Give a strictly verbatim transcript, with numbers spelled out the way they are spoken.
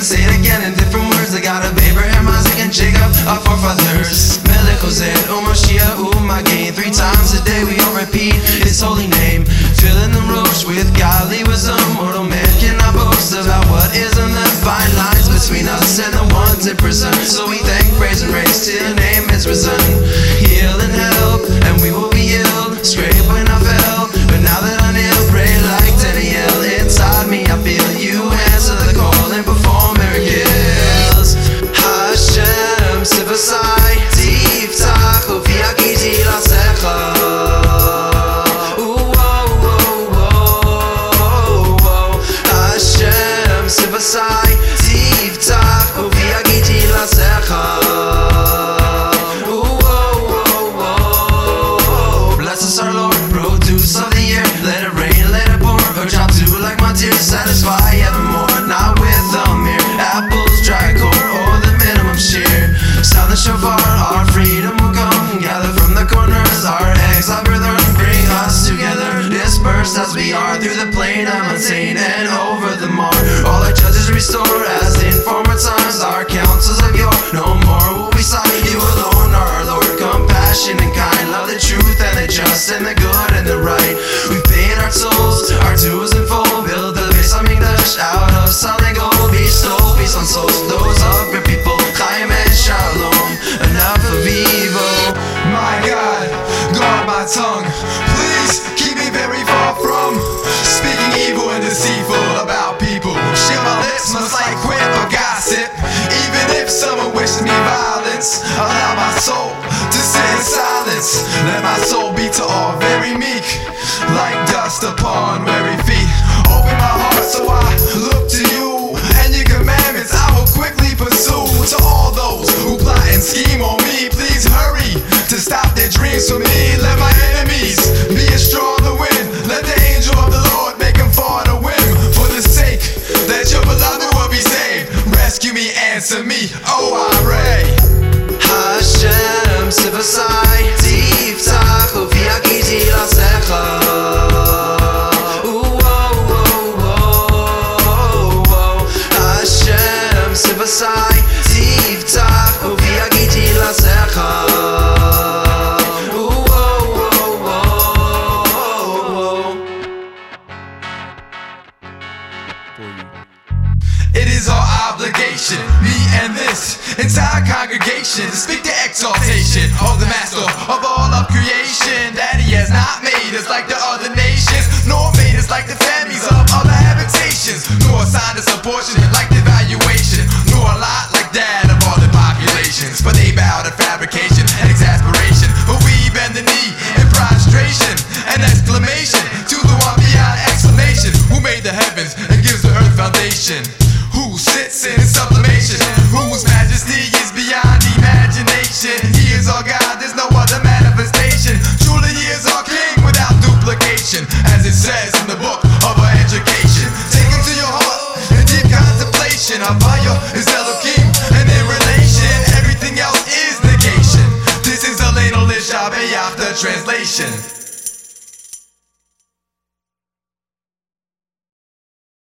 say it again in different words. The God of Abraham, Isaac, and Jacob, our forefathers. Melech Hosea, Umashiach, Umagain. Three times a day we all repeat His holy name, filling the roach with godly wisdom. Mortal man cannot boast about what is on the fine lines between us and the ones in prison. So we thank, praise, and raise till Your name is risen. Heal and help, and we will be healed. Scrape when I fell, but now that I'm ill, pray like Daniel. Inside me I feel You answer the call and perform miracles. Hashem Sivasai Tiftach Uvi Agiti Lasecha. Sivasai Tiftach Uvi Agiti Lasecha. Bless us our Lord, produce of the year. Let it rain, let it pour, or drop dew like my tears. Satisfy evermore, not with a mere apples, dry core, or the minimum share. Sound the shofar, our freedom will come. Gather from the corners, our exile brethren. Bring us together, dispersed as we are through the plain of Untain and over the mar. All our judges restore as in former times. Our counsels of yore, no more will we sigh. You alone are our Lord, compassion and kind. Love the truth and the just and the good and the right. We've paid our souls, our dues in full. Build the Beis Hamikdash out of solid gold. Bestow peace on souls, those of Your people. Chaim and Shalom, enough of evil. My God, guard my tongue. Please keep me very far from speaking evil and deceitful about people. Shield my lips, must like quit for gossip. Even if someone wishes me violence, allow my soul to sit in silence. Let my soul be to all very meek, like dust upon weary feet. Open my heart so I look to You, and Your commandments I will quickly pursue. To all those who plot and scheme on me, please hurry to stop their dreams for me. Let my enemies be as strong the wind. Let the angel of the Lord make them fall on a whim. For the sake that Your beloved will be saved, rescue me, answer me, oh I pray. Hashem Sivasai Tiftach Uvi Agiti Lasecha. Hashem Sivasai Tiftach Uvi Agiti Lasecha. It is our obligation, me and this entire congregation, to speak the exaltation of the Master of all of creation. That He has not made us like the other nations, nor made us like the families of other habitations, nor assigned us a portion like the valuation, nor a lot like that of all the populations. For they bow to fabrication and exasperation, but we bend the knee in prostration and exclamation to the one beyond explanation, who made the heavens and gives the earth foundation, who sits in sublimation, whose majesty is beyond imagination. He is our God, there's no other manifestation. Truly He is our King without duplication, as it says in the book of our education. Take Him to your heart in deep contemplation. Our fire is Elohim, and in relation, everything else is negation. This is Eleno Lishabey after translation.